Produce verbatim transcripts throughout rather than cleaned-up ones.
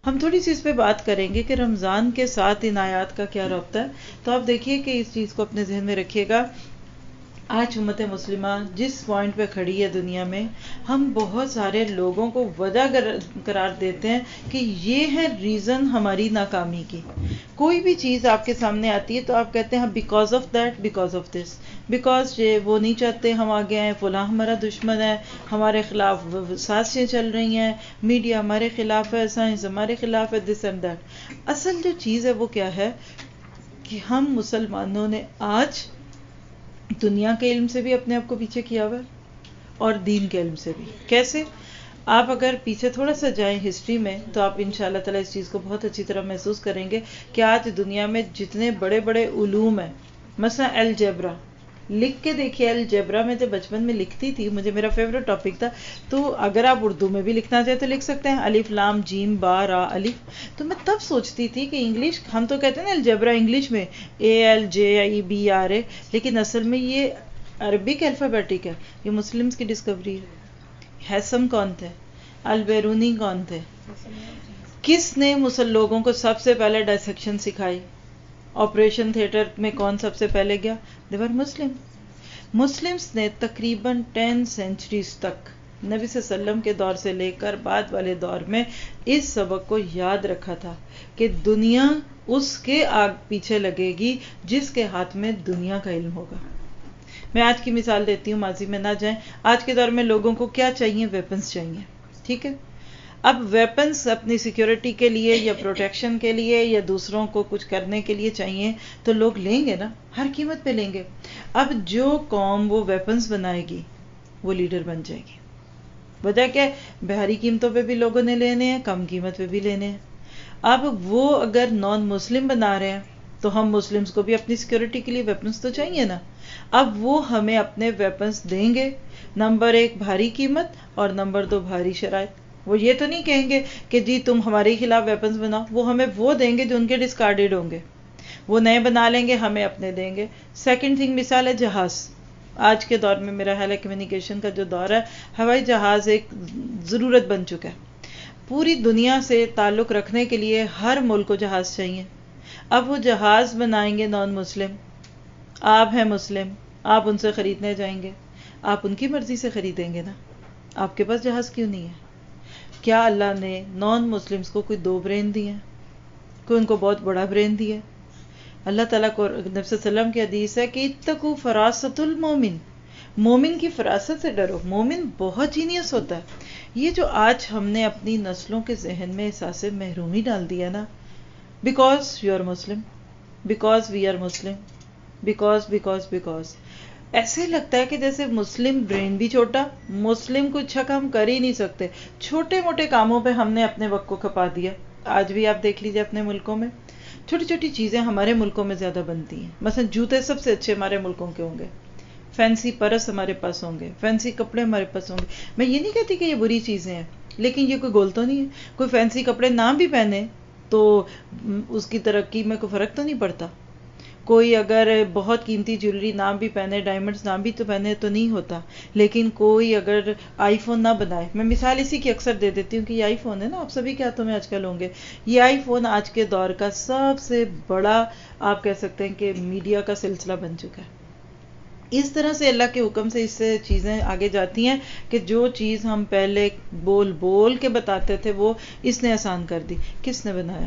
ہم تھوڑی سی اس پہ بات کریں گے کہ رمضان کے ساتھ ان آیات کا کیا رابطہ ہے. تو آپ دیکھیے کہ اس چیز کو اپنے ذہن میں رکھیے گا. آج امت مسلمہ جس پوائنٹ پہ کھڑی ہے دنیا میں، ہم بہت سارے لوگوں کو وجہ قرار دیتے ہیں کہ یہ ہے ریزن ہماری ناکامی کی. کوئی بھی چیز آپ کے سامنے آتی ہے تو آپ کہتے ہیں because of that, because of this, because یہ وہ نہیں چاہتے ہم آگے آئیں، فلاں ہمارا دشمن ہے، ہمارے خلاف سازشیں چل رہی ہیں، میڈیا ہمارے خلاف ہے، سائنس ہمارے خلاف ہے، دس اینڈ دیٹ. اصل جو چیز ہے وہ کیا ہے کہ ہم مسلمانوں نے آج دنیا کے علم سے بھی اپنے آپ کو پیچھے کیا ہوا ہے اور دین کے علم سے بھی. کیسے؟ آپ اگر پیچھے تھوڑا سا جائیں ہسٹری میں تو آپ ان شاء اللہ تعالیٰ اس چیز کو بہت اچھی طرح محسوس کریں گے کہ آج دنیا میں جتنے بڑے بڑے علوم ہیں، مثلا الجبرا، لکھ کے دیکھیے. الجبرا میں جب بچپن میں لکھتی تھی، مجھے میرا فیوریٹ ٹاپک تھا، تو اگر آپ اردو میں بھی لکھنا چاہیں تو لکھ سکتے ہیں، الف لام جیم با را الف. تو میں تب سوچتی تھی کہ انگلش، ہم تو کہتے ہیں نا الجبرا انگلش میں A L J E B R A, لیکن اصل میں یہ عربک الفابیٹک ہے. یہ مسلمز کی ڈسکوری ہے. ہیسم کون تھے؟ البیرونی کون تھے؟ کس نے مسلم لوگوں کو سب سے پہلے ڈائسیکشن سکھائی؟ آپریشن تھیٹر میں کون سب سے پہلے گیا؟ دیور مسلم. مسلمز نے تقریباً ٹین سینچریز تک، نبی صلی اللہ علیہ وسلم کے دور سے لے کر بعد والے دور میں، اس سبق کو یاد رکھا تھا کہ دنیا اس کے آگ پیچھے لگے گی جس کے ہاتھ میں دنیا کا علم ہوگا. میں آج کی مثال دیتی ہوں، ماضی میں نہ جائیں. آج کے دور میں لوگوں کو کیا چاہیے؟ ویپنز چاہیے. ٹھیک ہے. اب ویپنز اپنی سیکیورٹی کے لیے یا پروٹیکشن کے لیے یا دوسروں کو کچھ کرنے کے لیے چاہیے تو لوگ لیں گے نا، ہر قیمت پہ لیں گے. اب جو قوم وہ ویپنز بنائے گی وہ لیڈر بن جائے گی. وجہ کیا ہے؟ بھاری قیمتوں پہ بھی لوگوں نے لینے ہیں، کم قیمت پہ بھی لینے ہیں. اب وہ اگر نان مسلم بنا رہے ہیں تو ہم مسلمز کو بھی اپنی سیکیورٹی کے لیے ویپنز تو چاہیے نا. اب وہ ہمیں اپنے ویپنز دیں گے، نمبر ایک بھاری قیمت اور نمبر دو بھاری شرائط. وہ یہ تو نہیں کہیں گے کہ جی تم ہمارے خلاف ویپنز بناؤ، وہ ہمیں وہ دیں گے جو ان کے ڈسکارڈڈ ہوں گے. وہ نئے بنا لیں گے، ہمیں اپنے دیں گے. سیکنڈ تھنگ مثال ہے جہاز. آج کے دور میں میرا خیال ہے کمیونیکیشن کا جو دور ہے، ہوائی جہاز ایک ضرورت بن چکا ہے. پوری دنیا سے تعلق رکھنے کے لیے ہر ملک کو جہاز چاہیے. اب وہ جہاز بنائیں گے نان مسلم، آپ ہیں مسلم، آپ ان سے خریدنے جائیں گے، آپ ان کی مرضی سے خریدیں گے نا. آپ کے پاس جہاز کیوں نہیں ہے؟ کیا اللہ نے نان مسلمز کو کوئی دو برین دیے ہیں؟ کوئی ان کو بہت بڑا برین دیا ہے؟ اللہ تعالیٰ کو نبی صلی اللہ علیہ وسلم کی حدیث ہے کہ اتقوا فراست المومن، مومن کی فراست سے ڈرو. مومن بہت جینیس ہوتا ہے. یہ جو آج ہم نے اپنی نسلوں کے ذہن میں احساس محرومی ڈال دیا نا، because you are Muslim, because we are Muslim, because because because ایسے لگتا ہے کہ جیسے مسلم برین بھی چھوٹا، مسلم کچھ اچھا کام کر ہی نہیں سکتے. چھوٹے موٹے کاموں پہ ہم نے اپنے وقت کو کھپا دیا. آج بھی آپ دیکھ لیجیے اپنے ملکوں میں چھوٹی چھوٹی چیزیں ہمارے ملکوں میں زیادہ بنتی ہیں. مثلا جوتے سب سے اچھے ہمارے ملکوں کے ہوں گے، فینسی پرس ہمارے پاس ہوں گے، فینسی کپڑے ہمارے پاس ہوں گے. میں یہ نہیں کہتی کہ یہ بری چیزیں ہیں، لیکن یہ کوئی گول تو نہیں ہے. کوئی فینسی کپڑے نہ بھی پہنے تو اس کی ترقی میں کوئی فرق تو نہیں پڑتا. کوئی اگر بہت قیمتی جیولری نہ بھی پہنے، ڈائمنڈز نہ بھی تو پہنے تو نہیں ہوتا. لیکن کوئی اگر آئی فون نہ بنائے، میں مثال اسی کی اکثر دے دیتی ہوں کہ یہ آئی فون ہے نا، آپ سبھی کے ہاتھوں میں آج کل ہوں گے. یہ آئی فون آج کے دور کا سب سے بڑا آپ کہہ سکتے ہیں کہ میڈیا کا سلسلہ بن چکا ہے. اس طرح سے اللہ کے حکم سے اس سے چیزیں آگے جاتی ہیں کہ جو چیز ہم پہلے بول بول کے بتاتے تھے وہ اس نے آسان کر دی. کس نے بنایا؟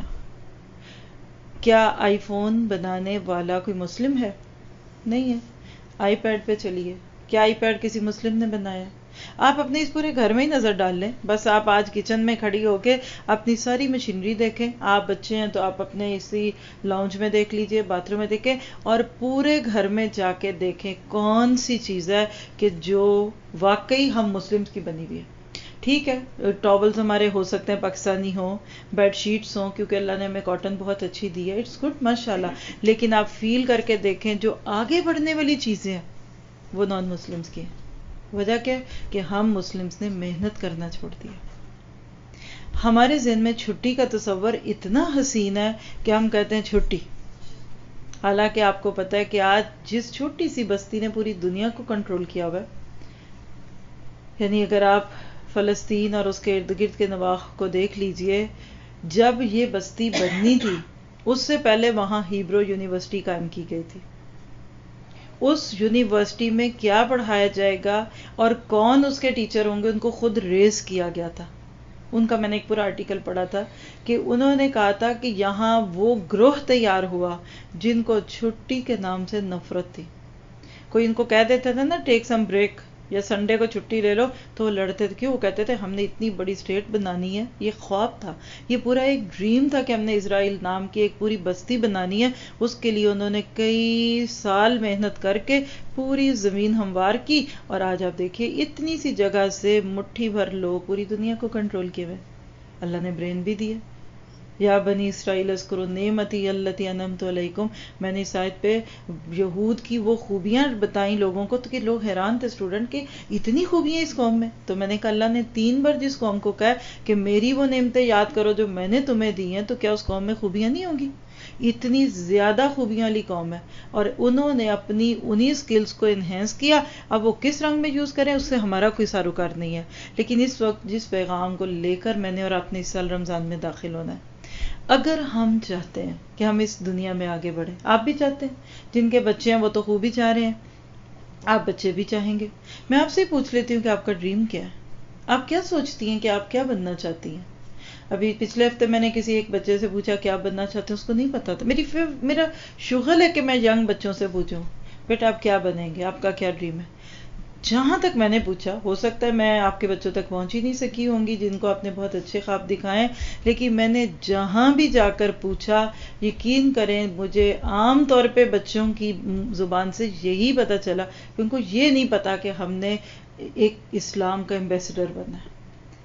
کیا آئی فون بنانے والا کوئی مسلم ہے؟ نہیں ہے. آئی پیڈ پہ چلیے، کیا آئی پیڈ کسی مسلم نے بنایا؟ آپ اپنے اس پورے گھر میں ہی نظر ڈال لیں. بس آپ آج کچن میں کھڑی ہو کے اپنی ساری مشینری دیکھیں. آپ بچے ہیں تو آپ اپنے اسی لاؤنج میں دیکھ لیجئے، باتھ روم میں دیکھیں، اور پورے گھر میں جا کے دیکھیں کون سی چیز ہے کہ جو واقعی ہم مسلم کی بنی ہوئی ہے. ٹھیک ہے، ٹاولز ہمارے ہو سکتے ہیں پاکستانی ہوں، بیڈ شیٹس ہوں، کیونکہ اللہ نے ہمیں کاٹن بہت اچھی دی ہے، اٹس گڈ ماشاءاللہ. لیکن آپ فیل کر کے دیکھیں جو آگے بڑھنے والی چیزیں ہیں وہ نان مسلمز کی ہیں. وجہ کیا ہے کہ ہم مسلمز نے محنت کرنا چھوڑ دیا. ہمارے ذہن میں چھٹی کا تصور اتنا حسین ہے کہ ہم کہتے ہیں چھٹی. حالانکہ آپ کو پتہ ہے کہ آج جس چھوٹی سی بستی نے پوری دنیا کو کنٹرول کیا ہوا ہے، یعنی اگر آپ فلسطین اور اس کے ارد گرد کے نواح کو دیکھ لیجئے، جب یہ بستی بننی تھی اس سے پہلے وہاں ہیبرو یونیورسٹی قائم کی گئی تھی. اس یونیورسٹی میں کیا پڑھایا جائے گا اور کون اس کے ٹیچر ہوں گے ان کو خود ریز کیا گیا تھا. ان کا میں نے ایک پورا آرٹیکل پڑھا تھا کہ انہوں نے کہا تھا کہ یہاں وہ گروہ تیار ہوا جن کو چھٹی کے نام سے نفرت تھی. کوئی ان کو کہہ دیتا تھا نا ٹیک سم بریک یا سنڈے کو چھٹی لے لو تو وہ لڑتے تھے. کیوں؟ وہ کہتے تھے ہم نے اتنی بڑی اسٹیٹ بنانی ہے. یہ خواب تھا, یہ پورا ایک ڈریم تھا کہ ہم نے اسرائیل نام کی ایک پوری بستی بنانی ہے. اس کے لیے انہوں نے کئی سال محنت کر کے پوری زمین ہموار کی اور آج آپ دیکھیے اتنی سی جگہ سے مٹھی بھر لوگ پوری دنیا کو کنٹرول کیے ہوئے. اللہ نے برین بھی دیے. یا بنی اسرائیل اذکروا نعمتی التی انعمت علیکم. میں نے اس آیت پہ یہود کی وہ خوبیاں بتائیں لوگوں کو تو کہ لوگ حیران تھے اسٹوڈنٹ کہ اتنی خوبیاں اس قوم میں. تو میں نے کہا اللہ نے تین بار جس قوم کو کہا کہ میری وہ نعمتیں یاد کرو جو میں نے تمہیں دی ہیں, تو کیا اس قوم میں خوبیاں نہیں ہوں گی؟ اتنی زیادہ خوبیاں والی قوم ہے اور انہوں نے اپنی انہی سکلز کو انہینس کیا. اب وہ کس رنگ میں یوز کریں اس سے ہمارا کوئی ساروکار نہیں ہے. لیکن اس وقت جس پیغام کو لے کر میں نے اور آپ نے اس سال رمضان میں داخل ہونا ہے, اگر ہم چاہتے ہیں کہ ہم اس دنیا میں آگے بڑھیں, آپ بھی چاہتے ہیں, جن کے بچے ہیں وہ تو خوب ہی چاہ رہے ہیں, آپ بچے بھی چاہیں گے. میں آپ سے پوچھ لیتی ہوں کہ آپ کا ڈریم کیا ہے؟ آپ کیا سوچتی ہیں کہ آپ کیا بننا چاہتی ہیں؟ ابھی پچھلے ہفتے میں نے کسی ایک بچے سے پوچھا کیا بننا چاہتے ہیں, اس کو نہیں پتا تھا. میری میرا شغل ہے کہ میں ینگ بچوں سے پوچھوں بیٹا آپ کیا بنیں گے, آپ کا کیا ڈریم ہے. جہاں تک میں نے پوچھا, ہو سکتا ہے میں آپ کے بچوں تک پہنچ ہی نہیں سکی ہوں گی جن کو آپ نے بہت اچھے خواب دکھائے, لیکن میں نے جہاں بھی جا کر پوچھا, یقین کریں مجھے عام طور پہ بچوں کی زبان سے یہی پتا چلا کہ ان کو یہ نہیں پتا کہ ہم نے ایک اسلام کا ایمبیسڈر بنا ہے.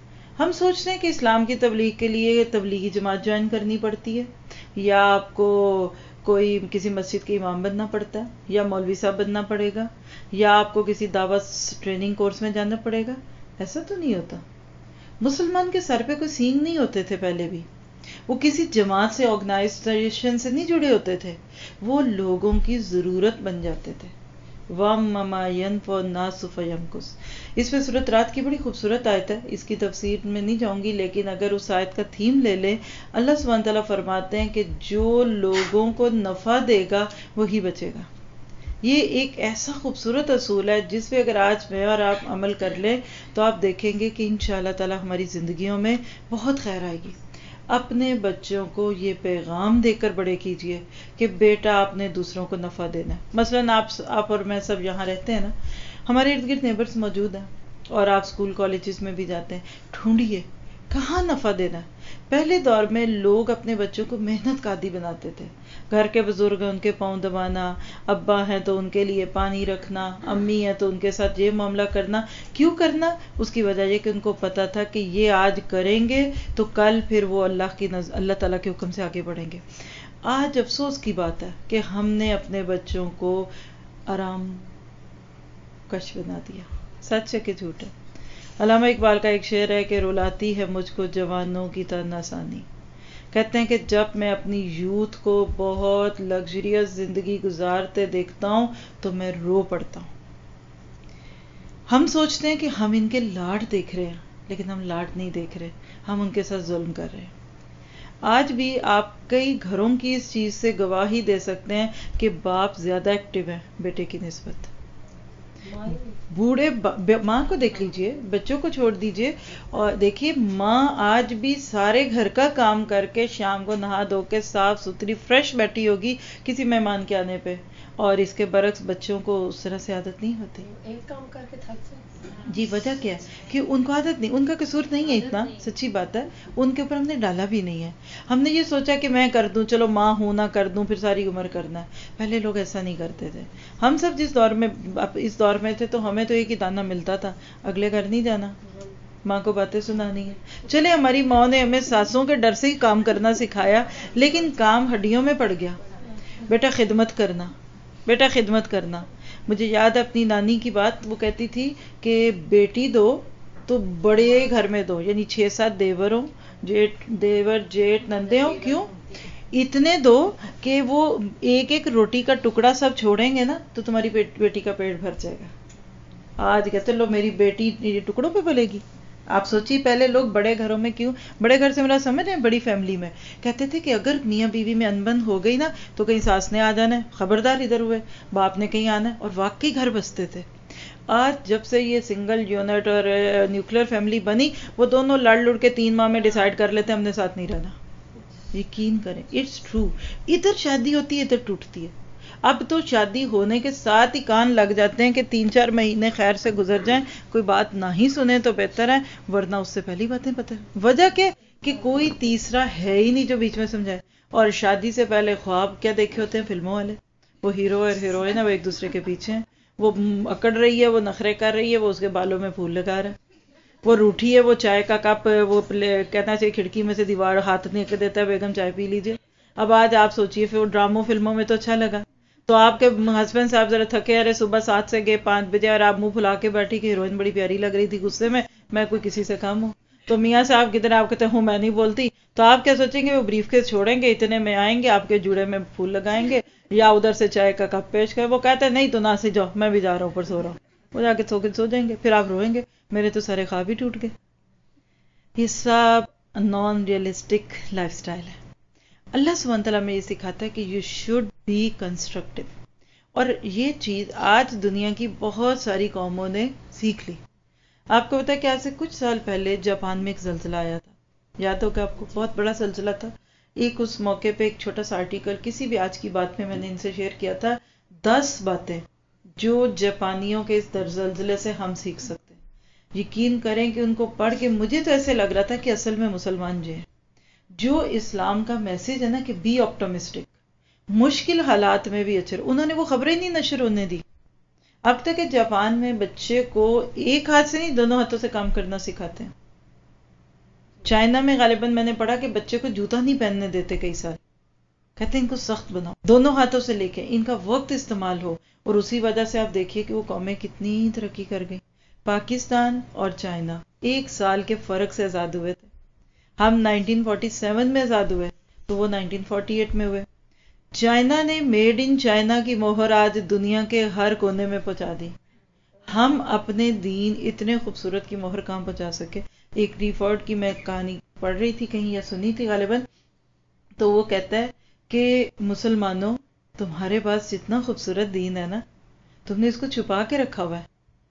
ہم سوچتے ہیں کہ اسلام کی تبلیغ کے لیے تبلیغی جماعت جوائن کرنی پڑتی ہے, یا آپ کو کوئی کسی مسجد کے امام بننا پڑتا ہے, یا مولوی صاحب بننا پڑے گا, یا آپ کو کسی دعوت ٹریننگ کورس میں جانا پڑے گا. ایسا تو نہیں ہوتا. مسلمان کے سر پہ کوئی سینگ نہیں ہوتے تھے پہلے بھی, وہ کسی جماعت سے آرگنائزیشن سے نہیں جڑے ہوتے تھے, وہ لوگوں کی ضرورت بن جاتے تھے. وَمَّا يَنْفَعُ النَّاسُ فَيَمْكُثُ. اس میں سورۃ رات کی بڑی خوبصورت آیت ہے, اس کی تفسیر میں نہیں جاؤں گی, لیکن اگر اس آیت کا تھیم لے لیں, اللہ سبحانہ تعالیٰ فرماتے ہیں کہ جو لوگوں کو نفع دے گا وہی بچے گا. یہ ایک ایسا خوبصورت اصول ہے جس پہ اگر آج میں اور آپ عمل کر لیں تو آپ دیکھیں گے کہ انشاءاللہ تعالیٰ ہماری زندگیوں میں بہت خیر آئے گی. اپنے بچوں کو یہ پیغام دے کر بڑے کیجئے کہ بیٹا آپ نے دوسروں کو نفع دینا ہے. مثلاً آپ آپ اور میں سب یہاں رہتے ہیں نا, ہمارے ارد گرد نیبرز موجود ہیں, اور آپ اسکول کالجز میں بھی جاتے ہیں, ڈھونڈیے کہاں نفع دینا ہے. پہلے دور میں لوگ اپنے بچوں کو محنت کا عادی بناتے تھے. گھر کے بزرگ ہیں ان کے پاؤں دبانا, ابا ہیں تو ان کے لیے پانی رکھنا, امی ہیں تو ان کے ساتھ یہ معاملہ کرنا. کیوں کرنا؟ اس کی وجہ یہ کہ ان کو پتا تھا کہ یہ آج کریں گے تو کل پھر وہ اللہ کی نظر اللہ تعالیٰ کے حکم سے آگے بڑھیں گے. آج افسوس کی بات ہے کہ ہم نے اپنے بچوں کو آرام کش بنا دیا. سچ ہے کہ جھوٹ ہے؟ علامہ اقبال کا ایک شعر ہے کہ رلاتی ہے مجھ کو جوانوں کی تناسانی. کہتے ہیں کہ جب میں اپنی یوتھ کو بہت لگژریس زندگی گزارتے دیکھتا ہوں تو میں رو پڑتا ہوں. ہم سوچتے ہیں کہ ہم ان کے لاڈ دیکھ رہے ہیں, لیکن ہم لاڈ نہیں دیکھ رہے, ہم ان کے ساتھ ظلم کر رہے ہیں. آج بھی آپ کئی گھروں کی اس چیز سے گواہی دے سکتے ہیں کہ باپ زیادہ ایکٹیو ہیں بیٹے کی نسبت. بوڑھے ماں کو دیکھ لیجئے, بچوں کو چھوڑ دیجئے, اور دیکھیے ماں آج بھی سارے گھر کا کام کر کے شام کو نہا دھو کے صاف ستھری فریش بیٹھی ہوگی کسی مہمان کے آنے پہ, اور اس کے برعکس بچوں کو اس طرح سے عادت نہیں ہوتی. ایک کام کر کے تھک جائے. جی وجہ کیا ہے کہ ان کو عادت نہیں, ان کا قصور نہیں ہے اتنا, سچی بات ہے, ان کے اوپر ہم نے ڈالا بھی نہیں ہے. ہم نے یہ سوچا کہ میں کر دوں, چلو ماں ہوں نہ کر دوں, پھر ساری عمر کرنا ہے. پہلے لوگ ایسا نہیں کرتے تھے. ہم سب جس دور میں اس دور میں تھے تو ہمیں تو ایک ہی دانہ ملتا تھا, اگلے گھر نہیں جانا, ماں کو باتیں سنانی ہے. چلے ہماری ماں نے ہمیں ساسوں کے ڈر سے ہی کام کرنا سکھایا, لیکن کام ہڈیوں میں پڑ گیا. بیٹا خدمت کرنا, بیٹا خدمت کرنا. مجھے یاد ہے اپنی نانی کی بات, وہ کہتی تھی کہ بیٹی دو تو بڑے گھر میں دو, یعنی چھ سات دیور ہوں, جیٹ دیور جیٹ نندے ہوں, کیوں اتنے دو کہ وہ ایک ایک روٹی کا ٹکڑا سب چھوڑیں گے نا تو تمہاری بیٹی کا پیٹ بھر جائے گا. آج کہتے لو میری بیٹی ٹکڑوں پہ پلے گی, آپ سوچیے پہلے لوگ بڑے گھروں میں کیوں، بڑے گھر سے میرا سمجھ ہے بڑی فیملی میں کہتے تھے کہ اگر میاں بیوی میں انبن ہو گئی نا تو کہیں ساس نے آ جانا ہے، خبردار ادھر ہوئے، باپ نے کہیں آنا ہے، اور واقعی گھر بستے تھے. آج جب سے یہ سنگل یونٹ اور نیوکلیر فیملی بنی، وہ دونوں لڑ لڑ کے تین ماہ میں ڈیسائیڈ کر لیتے ہیں ہم نے ساتھ نہیں رہنا. یقین کریں اٹس ٹرو. ادھر شادی ہوتی ہے ادھر ٹوٹتی ہے. اب تو شادی ہونے کے ساتھ ہی کان لگ جاتے ہیں کہ تین چار مہینے خیر سے گزر جائیں، کوئی بات نہ ہی سنیں تو بہتر ہے، ورنہ اس سے پہلی باتیں پتہ ہے. وجہ کیا کہ کوئی تیسرا ہے ہی نہیں جو بیچ میں سمجھائے. اور شادی سے پہلے خواب کیا دیکھے ہوتے ہیں فلموں والے، وہ ہیرو اور ہیروئن ہے وہ ایک دوسرے کے پیچھے ہیں، وہ اکڑ رہی ہے، وہ نخرے کر رہی ہے، وہ اس کے بالوں میں پھول لگا رہا ہے، وہ روٹھی ہے، وہ چائے کا کپ وہ کہنا چاہیے کھڑکی میں سے دیوار ہاتھ نکل دیتا ہے، بیگم چائے پی لیجیے. اب آج آپ سوچیے پھر ڈراموں فلموں میں تو اچھا لگا، تو آپ کے ہسبینڈ صاحب ذرا تھکے ارے صبح سات سے گئے پانچ بجے اور آپ منہ پھلا کے بیٹھی کہ ہیروئن بڑی پیاری لگ رہی تھی غصے میں، میں کوئی کسی سے کم ہوں. تو میاں صاحب کدھر آپ کہتے ہوں میں نہیں بولتی، تو آپ کیا سوچیں گے وہ بریف کیس چھوڑیں گے اتنے میں آئیں گے آپ کے جوڑے میں پھول لگائیں گے یا ادھر سے چائے کا کپ پیش کر، وہ کہتے ہیں نہیں تو نہ سے جاؤ میں بھی جا رہا ہوں اوپر سو رہا ہوں، وہ جا کے سو کے سو جائیں گے، پھر آپ روئیں گے میرے تو سارے خواب ہی ٹوٹ گئے. یہ سب نان ریئلسٹک لائف سٹائل ہے. اللہ سبحانہ تعالیٰ میں یہ سکھاتا ہے کہ یو شوڈ بی کنسٹرکٹیو، اور یہ چیز آج دنیا کی بہت ساری قوموں نے سیکھ لی. آپ کو پتا ہے کہ آج سے کچھ سال پہلے جاپان میں ایک زلزلہ آیا تھا، یاد ہوگا آپ کو، بہت بڑا زلزلہ تھا. ایک اس موقع پہ ایک چھوٹا سا آرٹیکل کسی بھی آج کی بات میں میں نے ان سے شیئر کیا تھا، دس باتیں جو جاپانیوں کے اس زلزلے سے ہم سیکھ سکتے ہیں. یقین کریں کہ ان کو پڑھ کے مجھے تو ایسے لگ رہا تھا کہ اصل میں مسلمان جو ہیں، جو اسلام کا میسج ہے نا کہ بی آپٹمسٹک، مشکل حالات میں بھی اچھے، انہوں نے وہ خبریں نہیں نشر ہونے دی. اب تک کہ جاپان میں بچے کو ایک ہاتھ سے نہیں دونوں ہاتھوں سے کام کرنا سکھاتے ہیں. چائنا میں غالباً میں نے پڑھا کہ بچے کو جوتا نہیں پہننے دیتے کئی سال، کہتے ہیں ان کو سخت بناؤ دونوں ہاتھوں سے لے کے ان کا وقت استعمال ہو. اور اسی وجہ سے آپ دیکھیے کہ وہ قومیں کتنی ترقی کر گئی. پاکستان اور چائنا ایک سال کے فرق سے آزاد ہوئے تھے. ہم نائنٹین فورٹی سیون میں آزاد ہوئے تو وہ نائنٹین فورٹی ایٹ میں ہوئے. چائنا نے میڈ ان چائنا کی مہر آج دنیا کے ہر کونے میں پہنچا دی. ہم اپنے دین اتنے خوبصورت کی مہر کہاں پہنچا سکے. ایک ریفرڈ کی میں کہانی پڑھ رہی تھی کہیں یا سنی تھی غالباً، تو وہ کہتا ہے کہ مسلمانوں تمہارے پاس جتنا خوبصورت دین ہے نا تم نے اس کو چھپا کے رکھا ہوا ہے.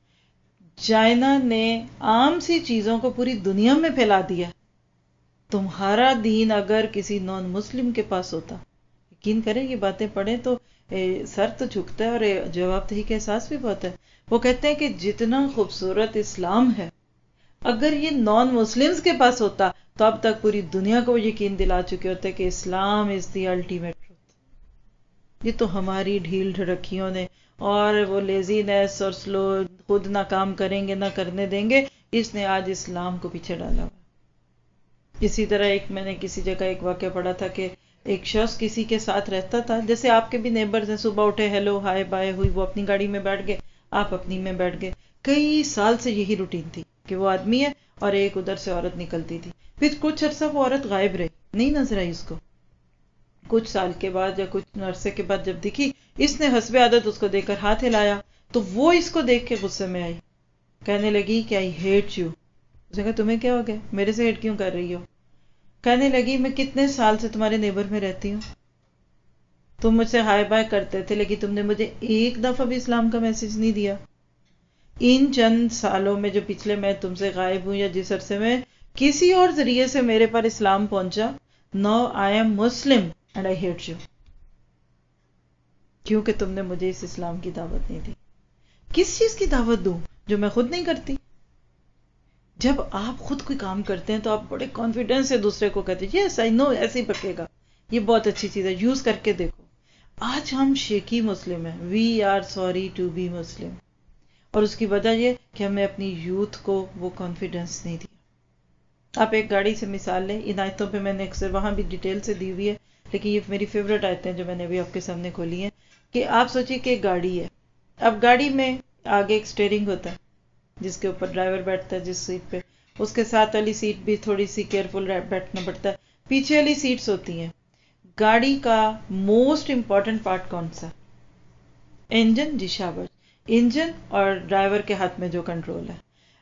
چائنا نے عام سی چیزوں کو پوری دنیا میں پھیلا دیا. تمہارا دین اگر کسی نان مسلم کے پاس ہوتا، یقین کریں یہ باتیں پڑھیں تو سر تو جھکتا ہے اور جواب دہی کا احساس بھی بہت ہے. وہ کہتے ہیں کہ جتنا خوبصورت اسلام ہے اگر یہ نان مسلمز کے پاس ہوتا تو اب تک پوری دنیا کو یقین دلا چکے ہوتے کہ اسلام از دی الٹیمیٹ ٹروتھ. یہ تو ہماری ڈھیل ڈھڑکیوں نے اور وہ لیزینس اور سلو خود نہ کام کریں گے نہ کرنے دیں گے، اس نے آج اسلام کو پیچھے ڈالا. اسی طرح ایک میں نے کسی جگہ ایک واقعہ پڑھا تھا کہ ایک شخص کسی کے ساتھ رہتا تھا، جیسے آپ کے بھی نیبرز ہیں، صبح اٹھے ہیلو ہائے بائے ہوئی، وہ اپنی گاڑی میں بیٹھ گئے آپ اپنی میں بیٹھ گئے. کئی سال سے یہی روٹین تھی کہ وہ آدمی ہے اور ایک ادھر سے عورت نکلتی تھی. پھر کچھ عرصہ وہ عورت غائب رہی، نہیں نظر آئی اس کو. کچھ سال کے بعد یا کچھ عرصے کے بعد جب دکھی، اس نے حسب عادت اس کو دیکھ کر ہاتھ ہلایا تو وہ اس کو دیکھ کے غصے میں آئی، کہنے لگی کہ آئی ہیٹ یو. اس نے کہا تمہیں کیا ہو گیا، میرے سے ہیٹ کیوں کر رہی ہو؟ کہنے لگی میں کتنے سال سے تمہارے نیبر میں رہتی ہوں، تم مجھ سے ہائے بائے کرتے تھے لیکن تم نے مجھے ایک دفعہ بھی اسلام کا میسج نہیں دیا. ان چند سالوں میں جو پچھلے میں تم سے غائب ہوں یا جس عرصے میں کسی اور ذریعے سے میرے پر اسلام پہنچا، no I am Muslim and I hate you, کیونکہ تم نے مجھے اس اسلام کی دعوت نہیں دی. کس چیز کی دعوت دوں جو میں خود نہیں کرتی؟ جب آپ خود کوئی کام کرتے ہیں تو آپ بڑے کانفیڈنس سے دوسرے کو کہتے ہیں یس آئی نو ایسے ہی پکے گا، یہ بہت اچھی چیز ہے، یوز کر کے دیکھو. آج ہم شیکی مسلم ہیں، we are sorry to be Muslim, اور اس کی وجہ یہ کہ ہمیں اپنی یوتھ کو وہ کانفیڈنس نہیں دیا. آپ ایک گاڑی سے مثال لیں، ان آیتوں پہ میں نے اکثر وہاں بھی ڈیٹیل سے دی ہوئی ہے لیکن یہ میری فیوریٹ آیتیں جو میں نے ابھی آپ کے سامنے کھولی ہیں. کہ آپ سوچیے کہ ایک گاڑی ہے، اب گاڑی میں آگے ایک سٹیئرنگ ہوتا ہے جس کے اوپر ڈرائیور بیٹھتا ہے، جس سیٹ پہ اس کے ساتھ والی سیٹ بھی تھوڑی سی کیئرفل بیٹھنا پڑتا ہے، پیچھے والی سیٹس ہوتی ہیں. گاڑی کا موسٹ امپورٹنٹ پارٹ کون سا؟ انجن. جی شاباش، انجن اور ڈرائیور کے ہاتھ میں جو کنٹرول ہے.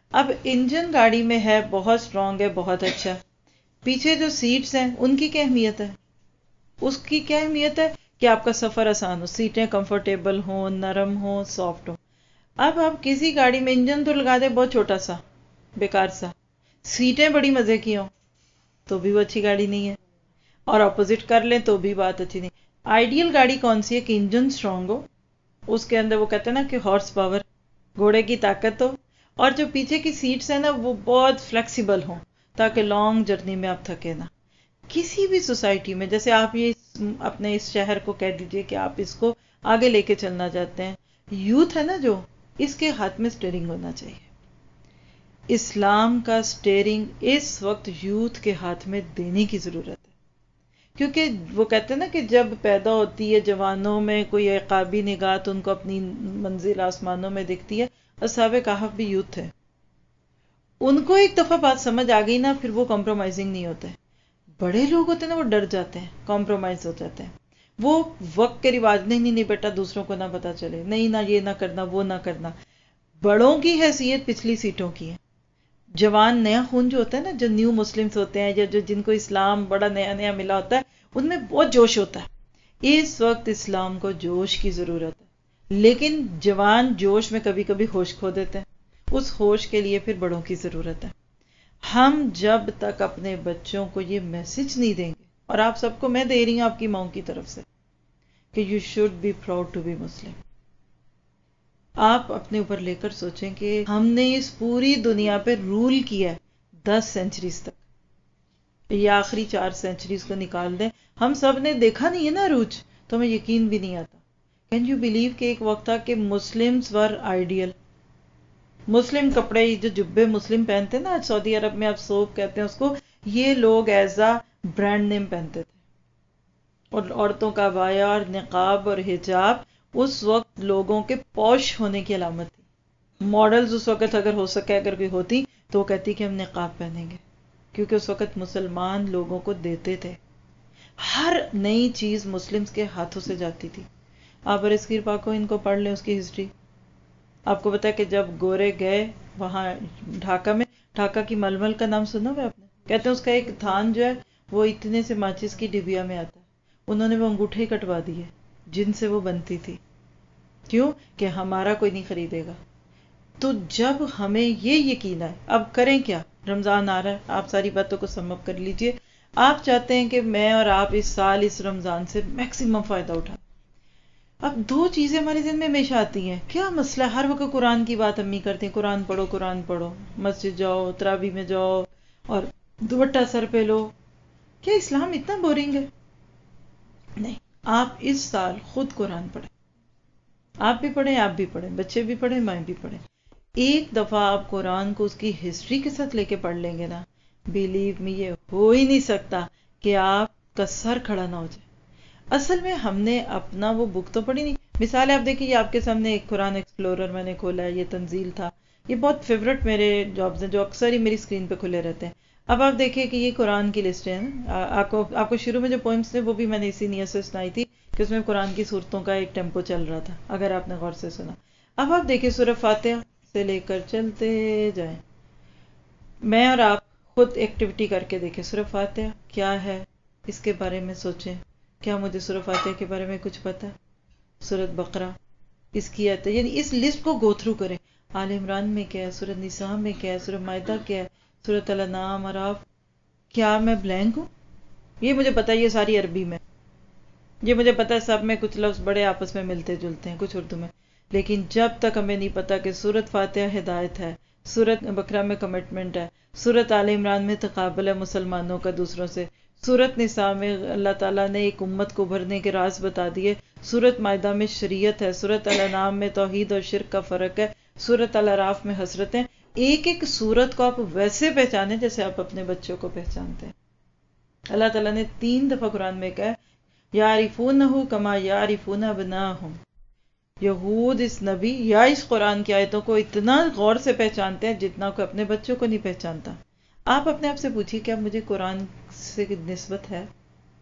اب انجن گاڑی میں ہے بہت اسٹرانگ ہے، بہت اچھا، پیچھے جو سیٹس ہیں ان کی کیا اہمیت ہے؟ اس کی کیا اہمیت ہے کہ آپ کا سفر آسان ہو، سیٹیں کمفرٹیبل ہوں، نرم ہوں، سافٹ ہو۔ اب آپ کسی گاڑی میں انجن تو لگا دیں بہت چھوٹا سا، بیکار سا، سیٹیں بڑی مزے کی ہوں تو بھی وہ اچھی گاڑی نہیں ہے، اور اپوزٹ کر لیں تو بھی بات اچھی نہیں۔ آئیڈیل گاڑی کون سی ہے کہ انجن اسٹرانگ ہو، اس کے اندر وہ کہتے ہیں نا کہ ہارس پاور، گھوڑے کی طاقت ہو، اور جو پیچھے کی سیٹس ہیں نا وہ بہت فلیکسیبل ہوں تاکہ لانگ جرنی میں آپ تھکے نہ۔ کسی بھی سوسائٹی میں، جیسے آپ یہ اپنے اس شہر کو کہہ دیجئے کہ آپ اس کو آگے لے کے چلنا چاہتے ہیں، یوتھ ہے نا جو، اس کے ہاتھ میں سٹیئرنگ ہونا چاہیے۔ اسلام کا سٹیئرنگ اس وقت یوتھ کے ہاتھ میں دینے کی ضرورت ہے، کیونکہ وہ کہتے ہیں نا کہ جب پیدا ہوتی ہے جوانوں میں کوئی عقابی نگاہ تو ان کو اپنی منزل آسمانوں میں دکھتی ہے۔ اصحاب کہف بھی یوتھ تھے، ان کو ایک دفعہ بات سمجھ آ گئی نا پھر وہ کمپرومائزنگ نہیں ہوتے۔ بڑے لوگ ہوتے ہیں نا وہ ڈر جاتے ہیں، کمپرومائز ہو جاتے ہیں، وہ وقت کے رواج نہیں نہیں نہیں بیٹا دوسروں کو نہ پتا چلے، نہیں نہ یہ نہ کرنا وہ نہ کرنا۔ بڑوں کی حیثیت پچھلی سیٹوں کی ہے۔ جوان نیا خون جو ہوتا ہے نا، جو نیو مسلمز ہوتے ہیں یا جو جن کو اسلام بڑا نیا نیا ملا ہوتا ہے، ان میں بہت جوش ہوتا ہے۔ اس وقت اسلام کو جوش کی ضرورت ہے، لیکن جوان جوش میں کبھی کبھی ہوش کھو دیتے ہیں، اس ہوش کے لیے پھر بڑوں کی ضرورت ہے۔ ہم جب تک اپنے بچوں کو یہ میسج نہیں دیں گے، اور آپ سب کو میں دے رہی ہوں آپ کی ماؤں کی طرف سے، کہ you should be proud to be Muslim. آپ اپنے اوپر لے کر سوچیں کہ ہم نے اس پوری دنیا پہ رول کیا ہے دس سینچریز تک، یہ آخری چار سینچریز کو نکال دیں، ہم سب نے دیکھا نہیں ہے نا عروج، تو ہمیں یقین بھی نہیں آتا۔ کین یو بلیو کہ ایک وقت تھا کہ مسلمز ور آئیڈیل، مسلم کپڑے جو جبے مسلم پہنتے ہیں نا، آج سعودی عرب میں آپ سوپ کہتے ہیں اس کو، یہ لوگ ایز اے برانڈ نیم پہنتے تھے، اور عورتوں کا بایا اور نقاب اور حجاب اس وقت لوگوں کے پوش ہونے کی علامت تھی۔ ماڈلز اس وقت اگر ہو سکے اگر کوئی ہوتی تو وہ کہتی کہ ہم نقاب پہنیں گے، کیونکہ اس وقت مسلمان لوگوں کو دیتے تھے، ہر نئی چیز مسلمز کے ہاتھوں سے جاتی تھی۔ آپ برصغیر پاک کو ان کو پڑھ لیں اس کی ہسٹری، آپ کو بتا کہ جب گورے گئے وہاں ڈھاکہ میں، ڈھاکہ کی ململ کا نام سنا ہوا آپ نے؟ کہتے ہیں اس کا ایک تھان جو ہے وہ اتنے سے ماچس کی ڈبیا میں آتا ہے، انہوں نے وہ انگوٹھے کٹوا دیے جن سے وہ بنتی تھی، کیوں کہ ہمارا کوئی نہیں خریدے گا۔ تو جب ہمیں یہ یقین ہے، اب کریں کیا؟ رمضان آ رہا ہے، آپ ساری باتوں کو سم اپ کر لیجئے۔ آپ چاہتے ہیں کہ میں اور آپ اس سال اس رمضان سے میکسیمم فائدہ اٹھائیں۔ اب دو چیزیں ہمارے ذہن میں ہمیشہ آتی ہیں، کیا مسئلہ ہر وقت قرآن کی بات امی کرتے ہیں، قرآن پڑھو قرآن پڑھو، مسجد جاؤ، تراویح میں جاؤ اور دوپٹہ سر پہ لو، کیا اسلام اتنا بورنگ ہے؟ نہیں، آپ اس سال خود قرآن پڑھیں، آپ بھی پڑھیں، آپ بھی پڑھیں، بچے بھی پڑھیں، مائیں بھی پڑھیں۔ ایک دفعہ آپ قرآن کو اس کی ہسٹری کے ساتھ لے کے پڑھ لیں گے نا، بیلیو می یہ ہو ہی نہیں سکتا کہ آپ کا سر کھڑا نہ ہو جائے۔ اصل میں ہم نے اپنا وہ بک تو پڑھی نہیں۔ مثال آپ دیکھیں، یہ آپ کے سامنے ایک قرآن ایکسپلورر میں نے کھولا ہے، یہ تنزیل تھا، یہ بہت فیوریٹ میرے جابز ہیں جو اکثر ہی میری اسکرین پہ کھلے رہتے ہیں۔ اب آپ دیکھیں کہ یہ قرآن کی لسٹ ہے نا، آپ کو آپ کو شروع میں جو پوائنٹس تھے وہ بھی میں نے اسی نیت سے سنائی تھی کہ اس میں قرآن کی صورتوں کا ایک ٹیمپو چل رہا تھا، اگر آپ نے غور سے سنا۔ اب آپ دیکھیں سورہ فاتحہ سے لے کر چلتے جائیں، میں اور آپ خود ایکٹیویٹی کر کے دیکھیں سورہ فاتحہ کیا ہے، اس کے بارے میں سوچیں، کیا مجھے سورہ فاتحہ کے بارے میں کچھ پتا؟ سورۃ بقرہ اس کی آیت، یعنی اس لسٹ کو گو تھرو کریں، آل عمران میں کیا ہے، سورۃ نساء میں کیا ہے، سورۃ مائدہ کیا ہے، سورۃ الانعام، اعراف، کیا میں بلینک ہوں؟ یہ مجھے پتا ہے یہ ساری عربی میں، یہ مجھے پتا ہے سب میں کچھ لفظ بڑے آپس میں ملتے جلتے ہیں، کچھ اردو میں، لیکن جب تک ہمیں نہیں پتا کہ سورۃ فاتحہ ہدایت ہے، سورۃ بقرہ میں کمٹمنٹ ہے، سورۃ آل عمران میں تقابل ہے مسلمانوں کا دوسروں سے، سورۃ نساء میں اللہ تعالیٰ نے ایک امت کو ابھرنے کے راز بتا دیے، سورۃ مائدہ میں شریعت ہے، سورۃ الانعام میں توحید اور شرک کا فرق ہے، سورۃ الاعراف میں حسرتیں، ایک ایک سورت کو آپ ویسے پہچانیں جیسے آپ اپنے بچوں کو پہچانتے ہیں۔ اللہ تعالیٰ نے تین دفعہ قرآن میں کہا یعرفونہ کما یعرفون ابناءہم، یہود اس نبی یا اس قرآن کی آیتوں کو اتنا غور سے پہچانتے ہیں جتنا کوئی اپنے بچوں کو نہیں پہچانتا۔ آپ اپنے آپ سے پوچھیے کیا مجھے قرآن سے نسبت ہے؟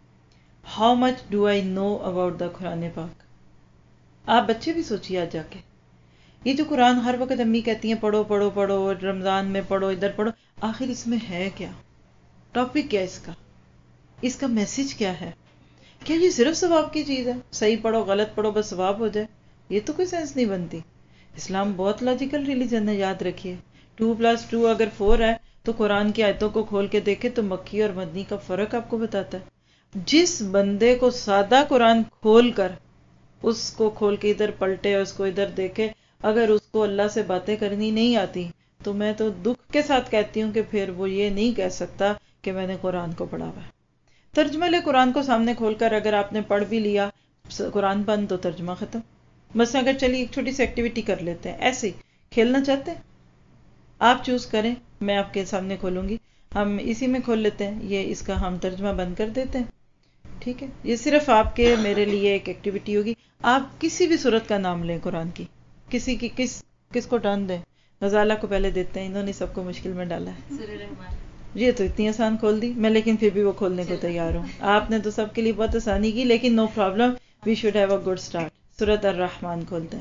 How much do I know about the Quran پاک؟ آپ بچے بھی سوچیے آج جا کے، یہ جو قرآن ہر وقت امی کہتی ہیں پڑھو پڑھو پڑھو، رمضان میں پڑھو، ادھر پڑھو، آخر اس میں ہے کیا؟ ٹاپک کیا اس کا؟ اس کا میسج کیا ہے؟ کیا یہ صرف ثواب کی چیز ہے؟ صحیح پڑھو غلط پڑھو بس ثواب ہو جائے؟ یہ تو کوئی سینس نہیں بنتی. اسلام بہت لاجیکل ریلیجن ہے، یاد رکھیے. ٹو پلس ٹو اگر فور ہے تو قرآن کی آیتوں کو کھول کے دیکھے تو مکی اور مدنی کا فرق آپ کو بتاتا ہے. جس بندے کو سادہ قرآن کھول کر اس کو کھول کے ادھر پلٹے اور اس کو ادھر دیکھے، اگر اس کو اللہ سے باتیں کرنی نہیں آتی تو میں تو دکھ کے ساتھ کہتی ہوں کہ پھر وہ یہ نہیں کہہ سکتا کہ میں نے قرآن کو پڑھا ہوا ہے. ترجمہ لے قرآن کو سامنے کھول کر اگر آپ نے پڑھ بھی لیا قرآن بند تو ترجمہ ختم. بس اگر چلیے ایک چھوٹی سی ایکٹیویٹی کر لیتے ہیں، ایسے کھیلنا چاہتے ہیں آپ چوز کریں، میں آپ کے سامنے کھولوں گی، ہم اسی میں کھول لیتے ہیں، یہ اس کا ہم ترجمہ بند کر دیتے ہیں. ٹھیک ہے، یہ صرف آپ کے میرے لیے ایک ایکٹیویٹی ہوگی. آپ کسی بھی صورت کا نام لیں قرآن کی، کسی کی کس کس کو ٹرن دیں. غزالہ کو پہلے دیتے ہیں، انہوں نے سب کو مشکل میں ڈالا ہے. سورہ رحمان. یہ تو اتنی آسان کھول دی میں، لیکن پھر بھی وہ کھولنے کو تیار ہوں. آپ نے تو سب کے لیے بہت آسانی کی، لیکن no problem, we should have a good start. سورۃ الرحمن کھولتے ہیں.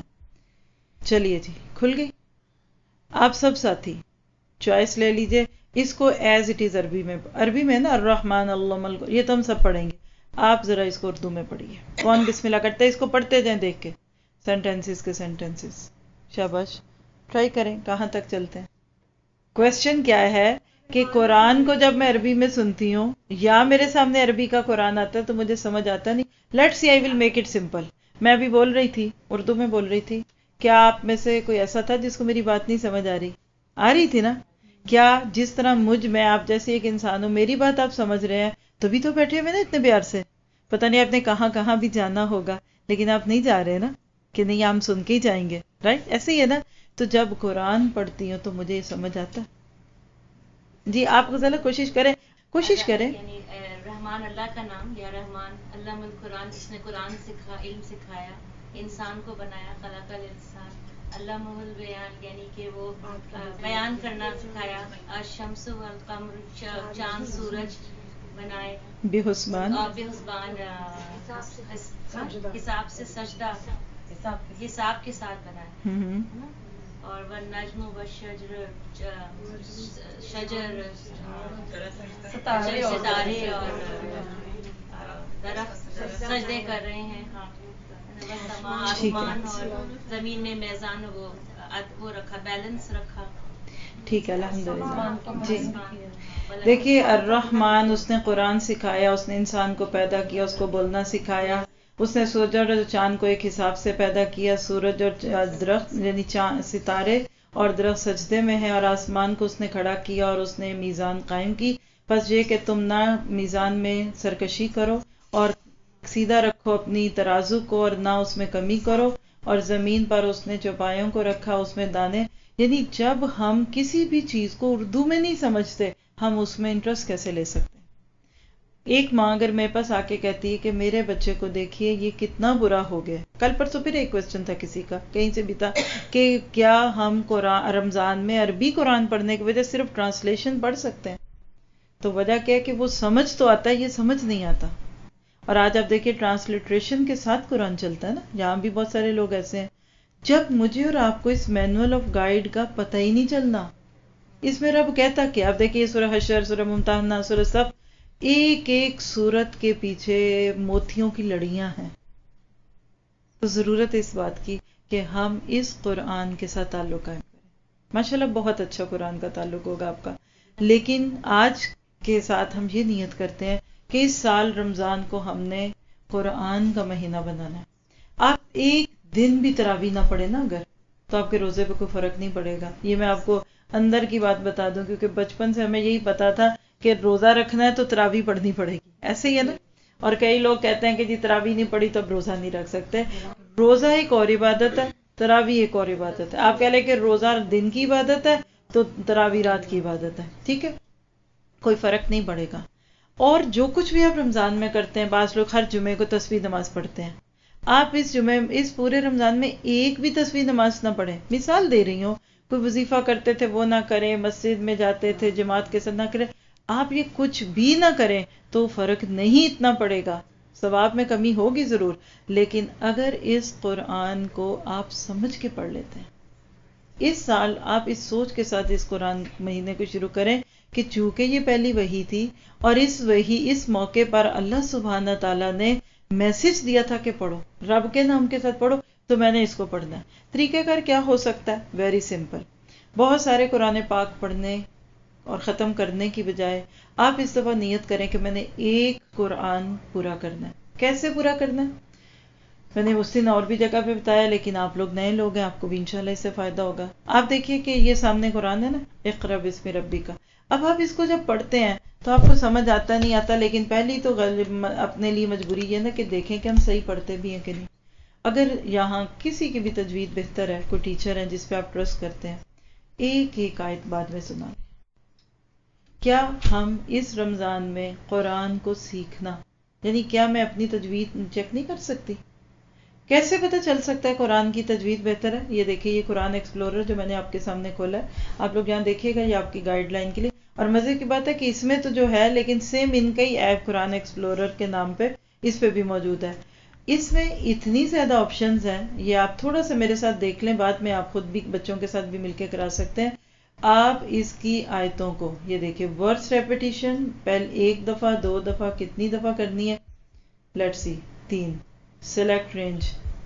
چلیے جی کھل گئی. آپ سب ساتھی چوائس لے لیجئے اس کو ایز اٹ از عربی میں. عربی میں نا الرحمن علم القرآن، یہ تو ہم سب پڑھیں گے. آپ ذرا اس کو اردو میں پڑھیے. کون بسم اللہ کرتے ہیں؟ اس کو پڑھتے جائیں دیکھ کے سینٹینسز کے سینٹینسز. شاباش، ٹرائی کریں کہاں تک چلتے ہیں. کوشچن کیا ہے کہ قرآن کو جب میں عربی میں سنتی ہوں یا میرے سامنے عربی کا قرآن آتا ہے تو مجھے سمجھ آتا نہیں. Let see I will make it simple. میں ابھی بول رہی تھی اردو میں بول رہی تھی، کیا آپ میں سے کوئی ایسا تھا جس کو میری بات نہیں سمجھ آ رہی؟ آ رہی تھی نا. کیا جس طرح مجھ میں آپ جیسی ایک انسان ہوں میری بات آپ سمجھ رہے ہیں؟ تبھی تو بیٹھے ہوئے نا اتنے پیار سے. پتہ نہیں آپ نے کہاں کہاں بھی جانا ہوگا لیکن آپ نہیں جا رہے نا کہ نہیں ہم سن کے ہی جائیں گے. رائٹ، ایسے ہی ہے نا. تو جب قرآن پڑھتی ہوں تو مجھے یہ سمجھ آتا ہے. جی آپ غزالہ کوشش کریں کوشش کریں. یعنی رحمان اللہ کا نام، یا رحمان علم القرآن، جس نے قرآن سکھا، علم سکھایا، انسان کو بنایا، خلق الانسان، علمہ البیان، یعنی کہ وہ بیان کرنا سکھایا. الشمس والقمر، چاند سورج بنائے، بے حسبان، بے حسبان، حساب سے سجدہ، حساب کے ساتھ بنائے. اور والنجم والشجر، شجر، ستارے اور درخت سجدے کر رہے ہیں. آسمان اور زمین میں میزان وہ وہ رکھا، بیلنس رکھا. ٹھیک ہے الحمدللہ. جی دیکھیے الرحمن، اس نے قرآن سکھایا، اس نے انسان کو پیدا کیا، اس کو بولنا سکھایا. اس نے سورج اور چاند کو ایک حساب سے پیدا کیا. سورج اور درخت یعنی ستارے اور درخت سجدے میں ہے، اور آسمان کو اس نے کھڑا کیا اور اس نے میزان قائم کی. بس یہ کہ تم نہ میزان میں سرکشی کرو اور سیدھا رکھو اپنی ترازو کو، اور نہ اس میں کمی کرو. اور زمین پر اس نے چوپایوں کو رکھا، اس میں دانے. یعنی جب ہم کسی بھی چیز کو اردو میں نہیں سمجھتے ہم اس میں انٹرسٹ کیسے لے سکتے؟ ایک ماں اگر میرے پاس آ کے کہتی ہے کہ میرے بچے کو دیکھیے یہ کتنا برا ہو گیا. کل پرسوں پھر ایک کوسچن تھا کسی کا کہیں سے بھی تھا کہ کیا ہم قرآن رمضان میں عربی قرآن پڑھنے کی وجہ صرف ٹرانسلیشن پڑھ سکتے ہیں؟ تو وجہ کیا ہے کہ وہ سمجھ تو آتا ہے، یہ سمجھ نہیں آتا. اور آج آپ دیکھیے ٹرانسلیٹریشن کے ساتھ قرآن چلتا ہے نا. یہاں بھی بہت سارے لوگ ایسے ہیں. جب مجھے اور آپ کو اس مینول آف گائیڈ کا پتہ ہی نہیں چلنا، اس میں رب کہتا کیا؟ آپ دیکھیے سورہ حشر، سورہ ممتحنہ، سورہ صف، ایک ایک سورت کے پیچھے موتیوں کی لڑیاں ہیں. تو ضرورت ہے اس بات کی کہ ہم اس قرآن کے ساتھ تعلق قائم کریں. ماشاءاللہ بہت اچھا قرآن کا تعلق ہوگا آپ کا. لیکن آج کے ساتھ ہم یہ نیت کرتے ہیں کہ اس سال رمضان کو ہم نے قرآن کا مہینہ بنانا ہے. آپ ایک دن بھی تراویح نہ پڑھے نا اگر، تو آپ کے روزے پہ کوئی فرق نہیں پڑے گا. یہ میں آپ کو اندر کی بات بتا دوں، کیونکہ بچپن سے ہمیں یہی پتا تھا کہ روزہ رکھنا ہے تو تراویح پڑھنی پڑے گی. ایسے ہی ہے نا. اور کئی لوگ کہتے ہیں کہ جی تراویح نہیں پڑھی تو اب روزہ نہیں رکھ سکتے. روزہ ایک اور عبادت ہے، تراویح ایک اور عبادت ہے. آپ کہہ لیں کہ روزہ دن کی عبادت ہے تو تراویح رات کی عبادت ہے. ٹھیک ہے، کوئی فرق نہیں پڑے گا. اور جو کچھ بھی آپ رمضان میں کرتے ہیں، بعض لوگ ہر جمعے کو تسبیح نماز پڑھتے ہیں. آپ اس جمعے اس پورے رمضان میں ایک بھی تسبیح نماز نہ پڑھیں. مثال دے رہی ہوں، کوئی وظیفہ کرتے تھے وہ نہ کریں، مسجد میں جاتے تھے جماعت کے ساتھ نہ کریں. آپ یہ کچھ بھی نہ کریں تو فرق نہیں اتنا پڑے گا. ثواب میں کمی ہوگی ضرور، لیکن اگر اس قرآن کو آپ سمجھ کے پڑھ لیتے ہیں اس سال آپ اس سوچ کے ساتھ اس قرآن مہینے کو شروع کریں کہ چونکہ یہ پہلی وحی تھی اور اس وحی اس موقع پر اللہ سبحانہ تعالیٰ نے میسج دیا تھا کہ پڑھو، رب کے نام کے ساتھ پڑھو، تو میں نے اس کو پڑھنا ہے۔ طریقہ کار کیا ہو سکتا ہے؟ ویری سمپل، بہت سارے قرآن پاک پڑھنے اور ختم کرنے کی بجائے آپ اس دفعہ نیت کریں کہ میں نے ایک قرآن پورا کرنا ہے۔ کیسے پورا کرنا ہے میں نے اس دن اور بھی جگہ پہ بتایا، لیکن آپ لوگ نئے لوگ ہیں، آپ کو بھی انشاءاللہ اس سے فائدہ ہوگا۔ آپ دیکھیے کہ یہ سامنے قرآن ہے نا، اقرا بسم ربی کا، اب آپ اس کو جب پڑھتے ہیں تو آپ کو سمجھ آتا نہیں آتا، لیکن پہلی تو غالب اپنے لیے مجبوری یہ نا کہ دیکھیں کہ ہم صحیح پڑھتے بھی ہیں کہ نہیں۔ اگر یہاں کسی کی بھی تجوید بہتر ہے، کوئی ٹیچر ہے جس پہ آپ ٹرسٹ کرتے ہیں، ایک ایک آیت بعد میں سنا لیں۔ کیا ہم اس رمضان میں قرآن کو سیکھنا، یعنی کیا میں اپنی تجوید چیک نہیں کر سکتی؟ کیسے پتہ چل سکتا ہے قرآن کی تجوید بہتر ہے؟ یہ دیکھیے، یہ قرآن ایکسپلورر جو میں نے آپ کے سامنے کھولا ہے، آپ لوگ یہاں دیکھیے گا، یہ آپ کی گائیڈ لائن کے لیے۔ اور مزے کی بات ہے کہ اس میں تو جو ہے، لیکن سیم ان کا ہی ایپ قرآن ایکسپلورر کے نام پہ اس پہ بھی موجود ہے۔ اس میں اتنی زیادہ آپشنز ہیں، یہ آپ تھوڑا سا میرے ساتھ دیکھ لیں، بعد میں آپ خود بھی بچوں کے ساتھ بھی مل کے کرا سکتے ہیں۔ آپ اس کی آیتوں کو یہ دیکھیں، ورس ریپیٹیشن پہلے ایک دفعہ، دو دفعہ، کتنی دفعہ کرنی ہے؟ لیٹ سی، تین، سلیکٹ رینج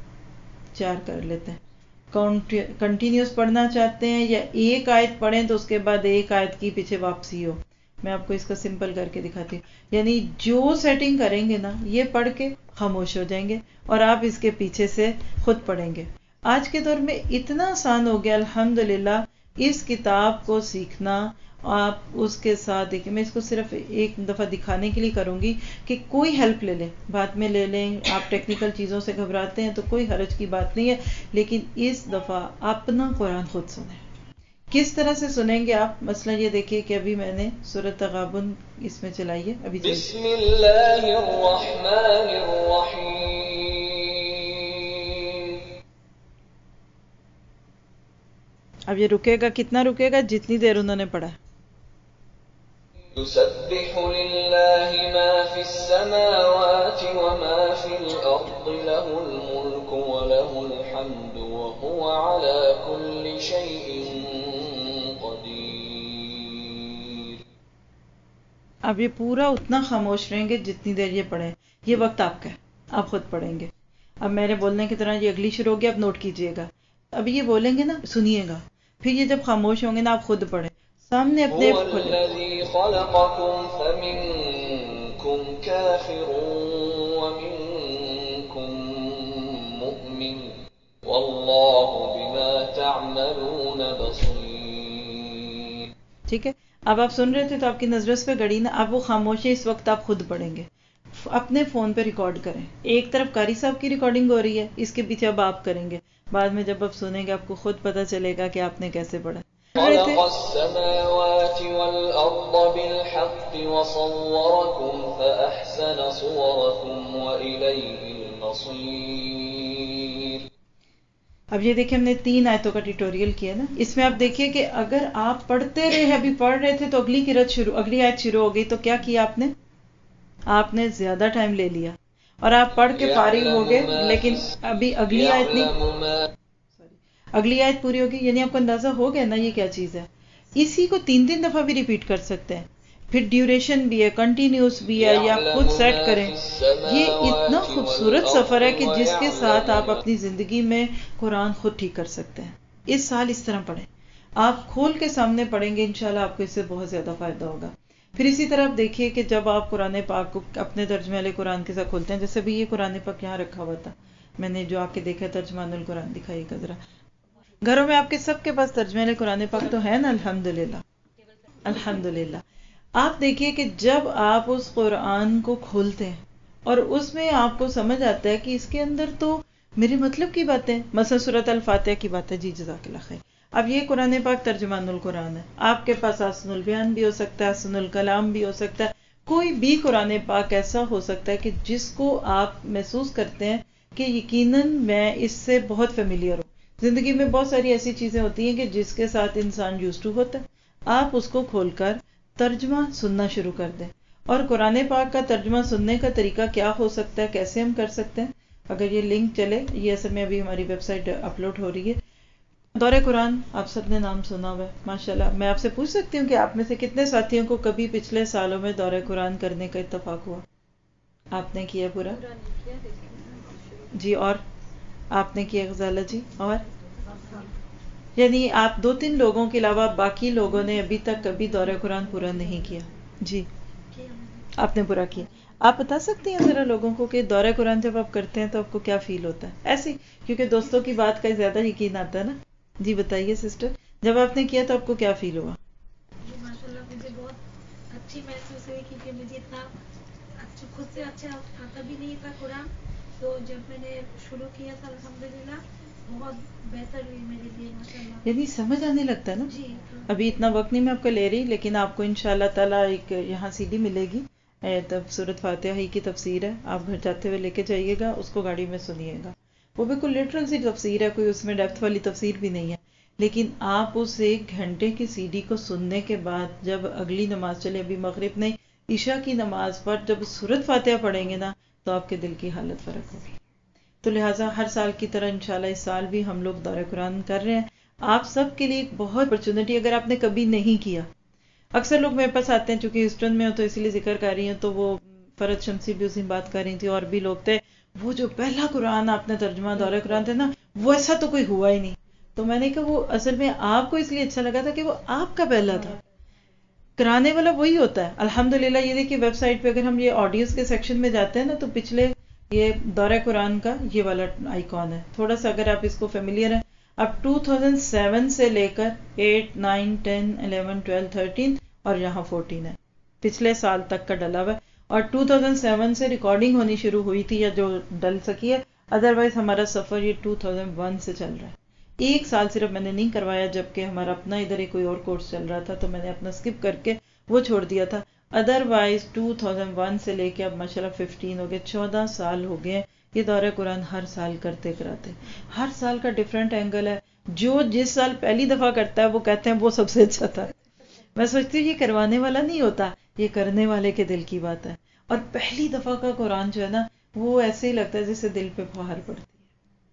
چار کر لیتے ہیں۔ کنٹینیوس پڑھنا چاہتے ہیں یا ایک آیت پڑھیں تو اس کے بعد ایک آیت کی پیچھے واپسی ہو؟ میں آپ کو اس کا سمپل کر کے دکھاتی ہوں، یعنی جو سیٹنگ کریں گے نا، یہ پڑھ کے خاموش ہو جائیں گے اور آپ اس کے پیچھے سے خود پڑھیں گے۔ آج کے دور میں اتنا آسان ہو گیا الحمدللہ اس کتاب کو سیکھنا۔ آپ اس کے ساتھ دیکھیں، میں اس کو صرف ایک دفعہ دکھانے کے لیے کروں گی کہ کوئی ہیلپ لے لیں، بعد میں لے لیں، آپ ٹیکنیکل چیزوں سے گھبراتے ہیں تو کوئی حرج کی بات نہیں ہے، لیکن اس دفعہ اپنا قرآن خود سنیں۔ کس طرح سے سنیں گے آپ؟ مثلا یہ دیکھیے کہ ابھی میں نے سورۃ تغابن اس میں چلائی ہے، ابھی بسم اللہ الرحمن الرحیم۔ اب یہ رکے گا، کتنا رکے گا؟ جتنی دیر انہوں نے پڑھا۔ يسبح للہ ما فی السماوات وما فی الارض له الملک وله الحمد وهو على كل شیء قدیر۔ اب یہ پورا اتنا خاموش رہیں گے جتنی دیر یہ پڑھیں، یہ وقت آپ کا ہے، آپ خود پڑھیں گے۔ اب میرے بولنے کی طرح یہ اگلی شروع ہوگی، اب نوٹ کیجئے گا، اب یہ بولیں گے نا، سنیے گا، پھر یہ جب خاموش ہوں گے نا، آپ خود پڑھیں سامنے اپنے هو الذی خلقکم فمنکم کافر ومنکم مؤمن واللہ بما تعملون بصیر۔ ٹھیک ہے، اب آپ سن رہے تھے تو آپ کی نظر اس پہ گڑی نا، اب وہ خاموشی اس وقت آپ خود پڑھیں گے، اپنے فون پہ ریکارڈ کریں۔ ایک طرف قاری صاحب کی ریکارڈنگ ہو رہی ہے، اس کے پیچھے اب آپ کریں گے، بعد میں جب آپ سنیں گے آپ کو خود پتہ چلے گا کہ آپ نے کیسے پڑھا۔ خلق السماوات والأرض بالحق وصوركم فأحسن صوركم وإليه المصير۔ اب یہ دیکھیں، ہم نے تین آیتوں کا ٹیوٹوریل کیا نا، اس میں آپ دیکھیے کہ اگر آپ پڑھتے رہے، ابھی پڑھ رہے تھے تو اگلی قرأت شروع، اگلی آیت شروع ہو گئی تو کیا کیا آپ نے؟ آپ نے زیادہ ٹائم لے لیا اور آپ پڑھ کے فارغ ہو گئے، لیکن ابھی اگلی آیت نہیں، اگلی آیت پوری ہوگی، یعنی آپ کو اندازہ ہو گیا نا یہ کیا چیز ہے۔ اسی کو تین تین دفعہ بھی ریپیٹ کر سکتے ہیں، پھر ڈیوریشن بھی ہے، کنٹینیوس بھی ہے، یا خود سیٹ کریں۔ یہ اتنا خوبصورت سفر ہے کہ جس کے ساتھ آپ اپنی زندگی میں قرآن خود ٹھیک کر سکتے ہیں۔ اس سال اس طرح پڑھیں، آپ کھول کے سامنے پڑھیں گے، انشاءاللہ آپ کو اس سے بہت زیادہ فائدہ ہوگا۔ پھر اسی طرح آپ دیکھیے کہ جب آپ قرآن پاک کو اپنے ترجمے والے قرآن کے ساتھ کھولتے ہیں، جیسے بھی یہ قرآن پاک یہاں رکھا ہوا تھا، میں نے جو آ کے دیکھا ترجمان القرآن دکھائیے گا ذرا۔ گھروں میں آپ کے سب کے پاس ترجمے والے قرآن پاک تو ہے نا، الحمدللہ الحمدللہ۔ آپ دیکھیے کہ جب آپ اس قرآن کو کھولتے ہیں اور اس میں آپ کو سمجھ آتا ہے کہ اس کے اندر تو میرے مطلب کی باتیں، مثلا سورۃ الفاتحہ کی بات ہے، جی جزاک اللہ خیر۔ اب یہ قرآن پاک ترجمان القرآن ہے، آپ کے پاس حسن البیان بھی ہو سکتا ہے، حسن الکلام بھی ہو سکتا ہے، کوئی بھی قرآن پاک ایسا ہو سکتا ہے کہ جس کو آپ محسوس کرتے ہیں کہ یقیناً میں اس سے بہت فیملیئر ہوں۔ زندگی میں بہت ساری ایسی چیزیں ہوتی ہیں کہ جس کے ساتھ انسان یوزڈ ٹو ہوتا ہے، آپ اس کو کھول کر ترجمہ سننا شروع کر دیں۔ اور قرآن پاک کا ترجمہ سننے کا طریقہ کیا ہو سکتا ہے، کیسے ہم کر سکتے ہیں، اگر یہ لنک چلے، یہ اصل میں ابھی ہماری ویب سائٹ اپلوڈ ہو رہی ہے، دورہ قرآن آپ سب نے نام سنا ہوا ہے ماشاءاللہ. میں آپ سے پوچھ سکتی ہوں کہ آپ میں سے کتنے ساتھیوں کو کبھی پچھلے سالوں میں دورہ قرآن کرنے کا اتفاق ہوا؟ آپ نے کیا پورا؟ جی. اور آپ نے کیا غزالہ جی؟ اور یعنی آپ دو تین لوگوں کے علاوہ باقی لوگوں نے ابھی تک کبھی دورہ قرآن پورا نہیں کیا؟ جی آپ نے پورا کیا. آپ بتا سکتی ہیں ذرا لوگوں کو کہ دورہ قرآن جب آپ کرتے ہیں تو آپ کو کیا فیل ہوتا ہے؟ ایسے کیونکہ دوستوں کی بات کا زیادہ یقین آتا ہے نا. جی بتائیے سسٹر، جب آپ نے کیا تو آپ کو کیا فیل ہوا؟ جی ماشاء اللہ مجھے بہت اچھی محسوس ہوئی کیونکہ مجھے اتنا خود سے اچھا آتا بھی نہیں تھا قرآن، تو جب میں نے شروع کیا تھا الحمدللہ بہت بہتر ہوئی میرے لیے ماشاء اللہ. یعنی سمجھ آنے لگتا ہے نا. جی ابھی اتنا وقت نہیں میں آپ کو لے رہی، لیکن آپ کو انشاءاللہ تعالیٰ ایک یہاں سی ڈی ملے گی، تب سورۃ فاتحہ ہی کی تفسیر ہے، آپ گھر جاتے ہوئے لے کے جائیے گا، اس کو گاڑی میں سنیے گا. وہ بالکل لٹرل سی تفسیر ہے، کوئی اس میں ڈیپتھ والی تفسیر بھی نہیں ہے، لیکن آپ اس ایک گھنٹے کی سی ڈی کو سننے کے بعد جب اگلی نماز چلے، ابھی مغرب نہیں عشاء کی نماز پر جب سورۃ فاتحہ پڑھیں گے نا تو آپ کے دل کی حالت فرق ہوگی. تو لہٰذا ہر سال کی طرح انشاءاللہ اس سال بھی ہم لوگ دورہ قرآن کر رہے ہیں. آپ سب کے لیے ایک بہت اپرچونٹی، اگر آپ نے کبھی نہیں کیا. اکثر لوگ میرے پاس آتے ہیں چونکہ ہیوسٹن میں ہو تو اسی لیے ذکر کر رہی ہیں، تو وہ فرد شمسی بھی اسی بات کر رہی تھی اور بھی لوگ تھے، وہ جو پہلا قرآن آپ نے ترجمہ دورہ قرآن تھا نا وہ ایسا تو کوئی ہوا ہی نہیں. تو میں نے کہا وہ اصل میں آپ کو اس لیے اچھا لگا تھا کہ وہ آپ کا پہلا تھا، کرانے والا وہی ہوتا ہے. الحمدللہ یہ دیکھیے ویب سائٹ پہ اگر ہم یہ آڈیوز کے سیکشن میں جاتے ہیں نا تو پچھلے یہ دورہ قرآن کا یہ والا آئیکن ہے. تھوڑا سا اگر آپ اس کو فیملیئر ہیں، اب دو ہزار سات سے لے کر آٹھ، نو، دس، گیارہ، بارہ، تیرہ اور یہاں چودہ ہے، پچھلے سال تک کا ڈلا ہوا ہے. اور دو ہزار سات سے ریکارڈنگ ہونی شروع ہوئی تھی یا جو ڈل سکی ہے، ادروائز ہمارا سفر یہ دو ہزار ایک سے چل رہا ہے. ایک سال صرف میں نے نہیں کروایا جبکہ ہمارا اپنا ادھر ہی کوئی اور کورس چل رہا تھا تو میں نے اپنا سکپ کر کے وہ چھوڑ دیا تھا. ادروائز دو ہزار ایک سے لے کے اب ماشاءاللہ پندرہ ہو گئے، چودہ سال ہو گئے یہ دورہ قرآن ہر سال کرتے کراتے. ہر سال کا ڈیفرنٹ اینگل ہے. جو جس سال پہلی دفعہ کرتا ہے وہ کہتے ہیں وہ سب سے اچھا تھا. میں سوچتی ہوں یہ کروانے والا نہیں ہوتا، یہ کرنے والے کے دل کی بات ہے. اور پہلی دفعہ کا قرآن جو ہے نا وہ ایسے ہی لگتا ہے جیسے دل پہ پہاڑ پڑتی ہے.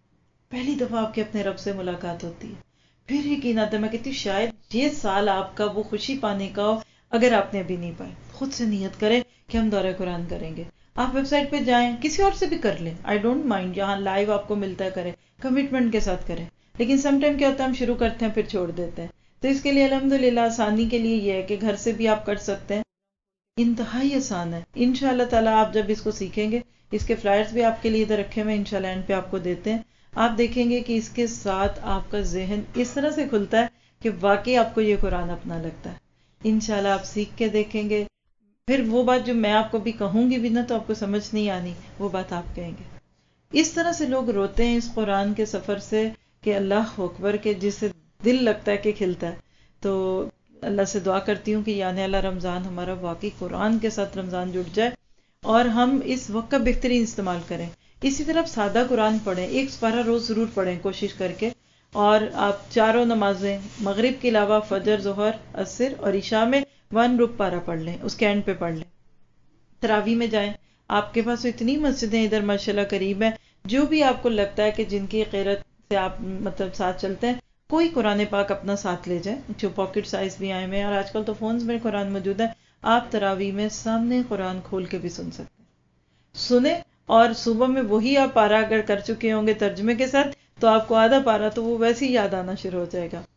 پہلی دفعہ آپ کے اپنے رب سے ملاقات ہوتی ہے، پھر یقین آتا ہے. میں کہتی ہوں شاید یہ سال آپ کا وہ خوشی پانے کا ہو. اگر آپ نے ابھی نہیں پائے خود سے نیت کریں کہ ہم دورہ قرآن کریں گے. آپ ویب سائٹ پہ جائیں، کسی اور سے بھی کر لیں، آئی ڈونٹ مائنڈ، یہاں لائیو آپ کو ملتا ہے کریں، کمٹمنٹ کے ساتھ کریں. لیکن سم ٹائم کیا ہوتا ہے ہم شروع کرتے ہیں پھر چھوڑ دیتے ہیں. تو اس کے لیے الحمدللہ آسانی کے لیے یہ ہے کہ گھر سے بھی آپ کر سکتے ہیں، انتہائی آسان ہے. انشاءاللہ تعالیٰ آپ جب اس کو سیکھیں گے، اس کے فلائرز بھی آپ کے لیے ادھر رکھے ہوئے انشاءاللہ اینڈ پہ آپ کو دیتے ہیں. آپ دیکھیں گے کہ اس کے ساتھ آپ کا ذہن اس طرح سے کھلتا ہے کہ واقعی آپ کو یہ قرآن اپنا لگتا ہے. انشاءاللہ آپ سیکھ کے دیکھیں گے، پھر وہ بات جو میں آپ کو بھی کہوں گی بھی نا تو آپ کو سمجھ نہیں آنی، وہ بات آپ کہیں گے. اس طرح سے لوگ روتے ہیں اس قرآن کے سفر سے کہ اللہ اکبر کے جس سے دل لگتا ہے کہ کھلتا ہے. تو اللہ سے دعا کرتی ہوں کہ یا اللہ رمضان ہمارا واقعی قرآن کے ساتھ رمضان جڑ جائے اور ہم اس وقت کا بہترین استعمال کریں. اسی طرح سادہ قرآن پڑھیں، ایک سپارہ روز ضرور پڑھیں کوشش کر کے. اور آپ چاروں نمازیں مغرب کے علاوہ فجر، ظہر، عصر اور عشاء میں ون رک پارا پڑھ لیں، اس کے اینڈ پہ پڑھ لیں. تراویح میں جائیں، آپ کے پاس اتنی مسجدیں ادھر ماشاءاللہ قریب ہیں، جو بھی آپ کو لگتا ہے کہ جن کی قرات سے آپ مطلب ساتھ چلتے ہیں، کوئی قرآن پاک اپنا ساتھ لے جائیں جو پاکٹ سائز بھی آئے ہوئے ہیں. اور آج کل تو فونز میں قرآن موجود ہے، آپ تراویح میں سامنے قرآن کھول کے بھی سن سکتے ہیں. سنیں اور صبح میں وہی آپ پارا اگر کر چکے ہوں گے ترجمے کے ساتھ تو آپ کو آدھا پارا تو وہ ویسے ہی یاد آنا شروع ہو جائے گا.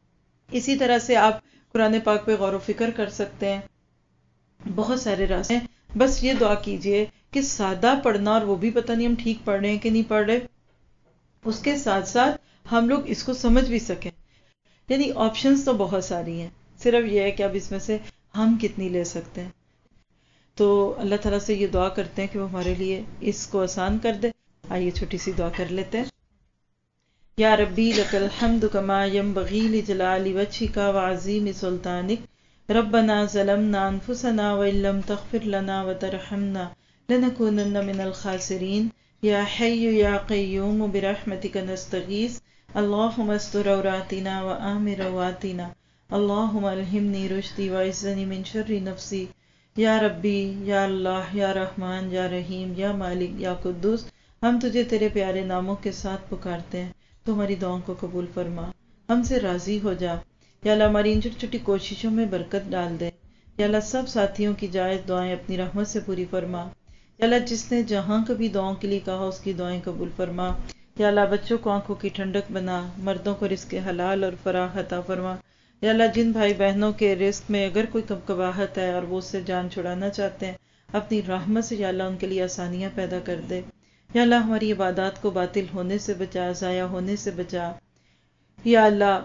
اسی طرح سے آپ قرآن پاک پہ غور و فکر کر سکتے ہیں. بہت سارے راستے ہیں، بس یہ دعا کیجئے کہ سادہ پڑھنا، اور وہ بھی پتہ نہیں ہم ٹھیک پڑھ رہے ہیں کہ نہیں پڑھ رہے، اس کے ساتھ ساتھ ہم لوگ اس کو سمجھ بھی سکیں. یعنی آپشنز تو بہت ساری ہیں، صرف یہ ہے کہ اب اس میں سے ہم کتنی لے سکتے ہیں. تو اللہ تعالیٰ سے یہ دعا کرتے ہیں کہ وہ ہمارے لیے اس کو آسان کر دے. آئیے چھوٹی سی دعا کر لیتے ہیں. یا ربی لک الحمد کما ینبغی لجلال وجہک وعظیم سلطانک، ربنا ظلمنا انفسنا وان لم تغفر لنا وترحمنا لنکونن من الخاسرین. یا حی یا قیوم برحمتک نستغیث، اللہم استر عوراتنا وآمن رواتنا، اللہم الہمنی رشدی وعزنی من شر نفسی. یا ربی، یا اللہ، یا رحمان، یا رحیم، یا مالک، یا قدوس، ہم تجھے تیرے پیارے ناموں کے ساتھ پکارتے ہیں، تو ہماری دعاؤں کو قبول فرما. ہم سے راضی ہو جا. یا اللہ ہماری ان چھوٹی چھوٹی کوششوں میں برکت ڈال دے. یا اللہ سب ساتھیوں کی جائز دعائیں اپنی رحمت سے پوری فرما. یا اللہ جس نے جہاں کبھی دعاؤں کے لیے کہا اس کی دعائیں قبول فرما. یا اللہ بچوں کو آنکھوں کی ٹھنڈک بنا، مردوں کو رزق حلال اور فراخ عطا فرما. یا اللہ جن بھائی بہنوں کے رزق میں اگر کوئی کبکباہٹ ہے اور وہ اس سے جان چھڑانا چاہتے ہیں، اپنی رحمت سے یا اللہ ان کے لیے آسانیاں پیدا کر دے. یا اللہ ہماری عبادات کو باطل ہونے سے بچا، ضائع ہونے سے بچا. یا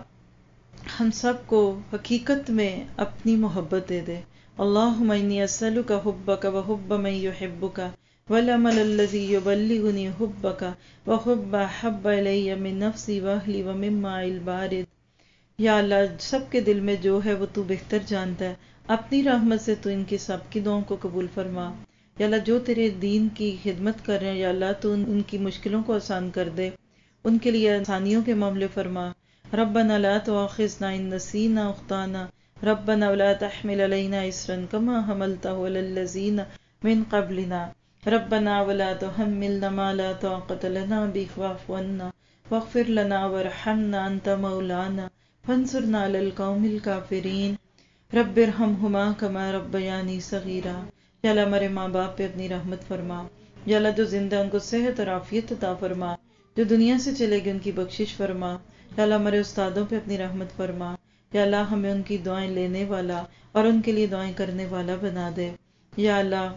اللہ ہم سب کو حقیقت میں اپنی محبت دے دے. اللہم انی اسألک حبک وحب من یحبک والعمل الذی یبلغنی حبک وحب احب الی من نفسی واہلی ومما البارد. یا اللہ سب کے دل میں جو ہے وہ تو بہتر جانتا ہے. اپنی رحمت سے تو ان کی سب کی دعاؤں کو قبول فرما. یا اللہ جو تیرے دین کی خدمت کر رہے ہیں، یا اللہ تو ان, ان کی مشکلوں کو آسان کر دے، ان کے لیے آسانیوں کے معاملے فرما. ربنا لا تؤاخذنا ان نسینا اخطانا ربنا ولا تحمل علینا اسرا کما حملته علی الذین من قبلنا ربنا ولا تحملنا ما لا طاقة لنا به واعف عنا واغفر لنا وارحمنا انت مولانا فانصرنا علی القوم الکافرین. رب ارحمہما کما ربیانی صغیرا. یا اللہ ہمارے ماں باپ پہ اپنی رحمت فرما. یا اللہ جو زندہ ان کو صحت اور عافیت عطا فرما، جو دنیا سے چلے گئے ان کی بخشش فرما. یا اللہ ہمارے استادوں پہ اپنی رحمت فرما. یا اللہ ہمیں ان کی دعائیں لینے والا اور ان کے لیے دعائیں کرنے والا بنا دے. یا اللہ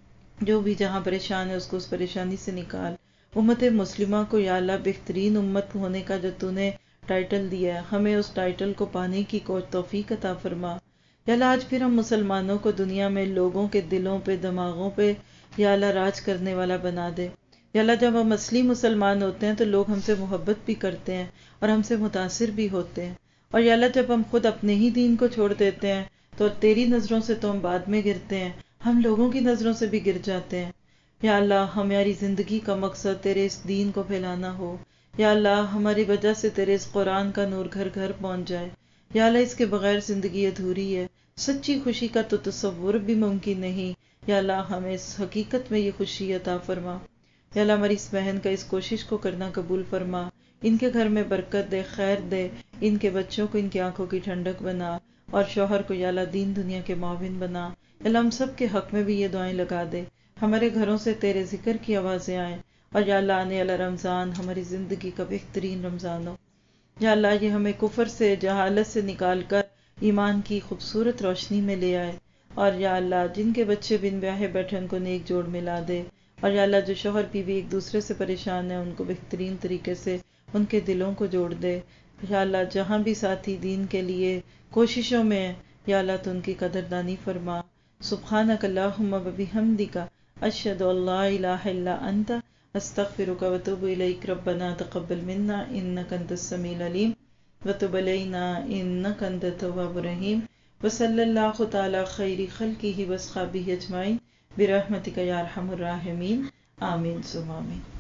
جو بھی جہاں پریشان ہے اس کو اس پریشانی سے نکال. امت مسلمہ کو یا اللہ بہترین امت ہونے کا جو تو نے ٹائٹل دیا ہے، ہمیں اس ٹائٹل کو پانے کی کو توفیق عطا فرما. یا اللہ آج پھر ہم مسلمانوں کو دنیا میں لوگوں کے دلوں پہ، دماغوں پہ یا اللہ راج کرنے والا بنا دے. یا اللہ جب ہم اصلی مسلمان ہوتے ہیں تو لوگ ہم سے محبت بھی کرتے ہیں اور ہم سے متاثر بھی ہوتے ہیں. اور یا اللہ جب ہم خود اپنے ہی دین کو چھوڑ دیتے ہیں تو تیری نظروں سے تو ہم بعد میں گرتے ہیں، ہم لوگوں کی نظروں سے بھی گر جاتے ہیں. یا اللہ ہماری زندگی کا مقصد تیرے اس دین کو پھیلانا ہو. یا اللہ ہماری وجہ سے تیرے اس قرآن کا نور گھر گھر پہنچ جائے. یا اللہ اس کے بغیر زندگی ادھوری ہے، سچی خوشی کا تو تصور بھی ممکن نہیں. یا اللہ ہمیں اس حقیقت میں یہ خوشی عطا فرما. یا اللہ ہماری اس بہن کا اس کوشش کو کرنا قبول فرما. ان کے گھر میں برکت دے، خیر دے، ان کے بچوں کو ان کی آنکھوں کی ٹھنڈک بنا، اور شوہر کو یا اللہ دین دنیا کے معاون بنا. یا اللہ ہم سب کے حق میں بھی یہ دعائیں لگا دے. ہمارے گھروں سے تیرے ذکر کی آوازیں آئیں، اور یا اللہ آنے والا رمضان ہماری زندگی کا بہترین رمضان ہو. یا اللہ یہ ہمیں کفر سے، جہالت سے نکال کر ایمان کی خوبصورت روشنی میں لے آئے. اور یا اللہ جن کے بچے بن بیاہے بیٹھے ان کو نیک جوڑ ملا دے. اور یا اللہ جو شوہر بیوی ایک دوسرے سے پریشان ہیں ان کو بہترین طریقے سے ان کے دلوں کو جوڑ دے. یا اللہ جہاں بھی ساتھی دین کے لیے کوششوں میں، یا اللہ تو ان کی قدردانی فرما. سبحانک اللہم و بحمدک اشہد ان لا الہ الا انت استغفرک و اتوب الیک. ربنا تقبل منا انک انت السمیع العلیم وتب علینا انک انت التواب الرحیم. وصلی اللہ تعالی خیر خلقہ واصحابہ اجمعین برحمتک یا ارحم الراحمین. آمین ثم آمین.